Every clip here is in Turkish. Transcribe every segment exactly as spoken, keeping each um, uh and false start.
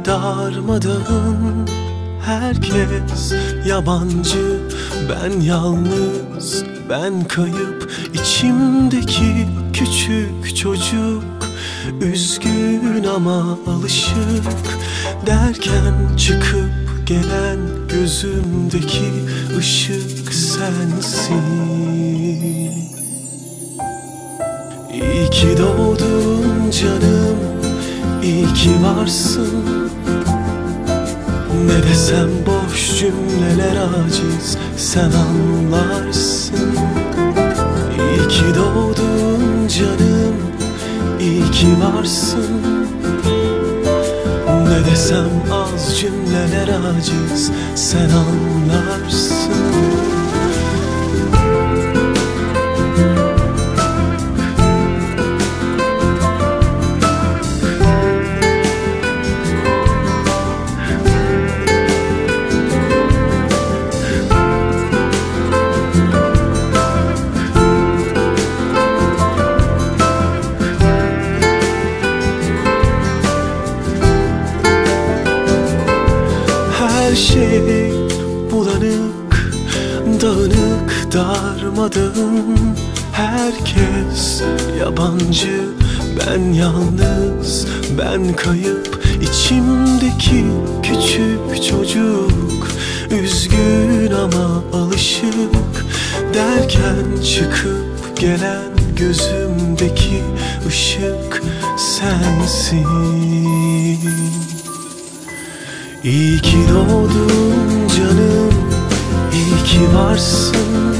darmadağın, herkes yabancı, ben yalnız, ben kayıp. İçimdeki küçük çocuk üzgün ama alışık, derken çıkıp gelen gözümdeki ışık sensin. İyi ki doğdun canım, iyi ki varsın. Ne desem boş cümleler aciz, sen anlarsın. İyi ki doğdun canım, iyi ki varsın. Ne desem az cümleler aciz, sen anlarsın. Her şey bulanık, dağınık, darmadağın. Herkes yabancı, ben yalnız, ben kayıp. İçimdeki küçük çocuk üzgün ama alışık, derken çıkıp gelen gözümdeki ışık sensin. İyi ki doğdun canım, iyi ki varsın.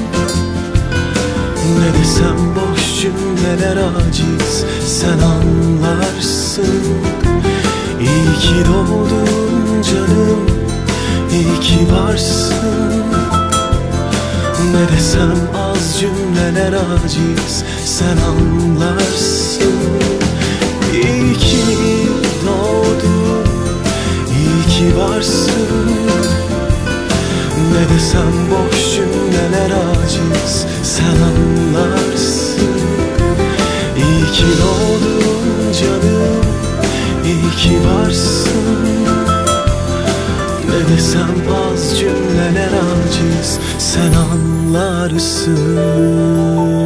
Ne desem boş cümleler aciz, sen anlarsın. İyi ki doğdun canım, iyi ki varsın. Ne desem az cümleler aciz, sen anlarsın. İyi ki doğdun, İyi ki varsın. Ne desem boş cümleler aciz, sen anlarsın. İyi ki doğdun canım, iyi ki varsın. Ne desem az cümleler aciz, sen anlarsın.